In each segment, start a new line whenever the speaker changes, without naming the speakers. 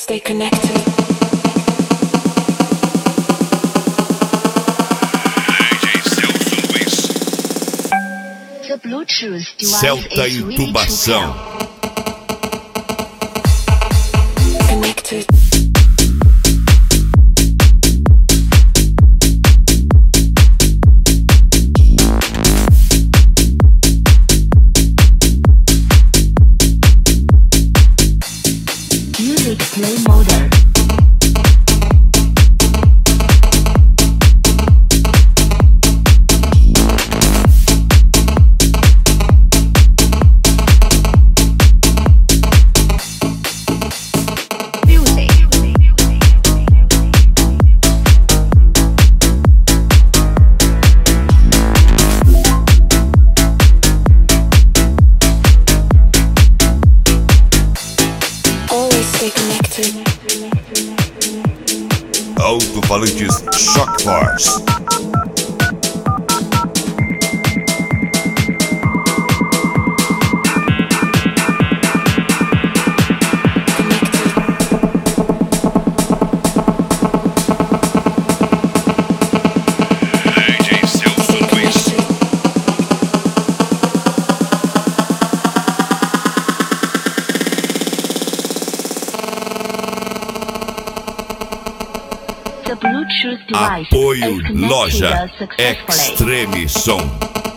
stay connected.
The Bluetooth device
Celta
is ready to
Intubação.
pair.
Connected.
Music play mode. Music.
Always stay connected.
Alto-falantes Shock Force.
Stay connected.
The Bluetooth device
Apoio
is connected
Loja
successfully.
Extreme Som.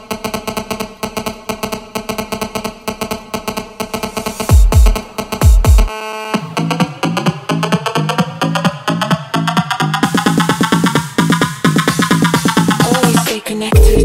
Always stay connected.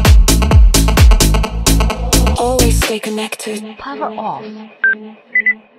Always stay connected.
Power off.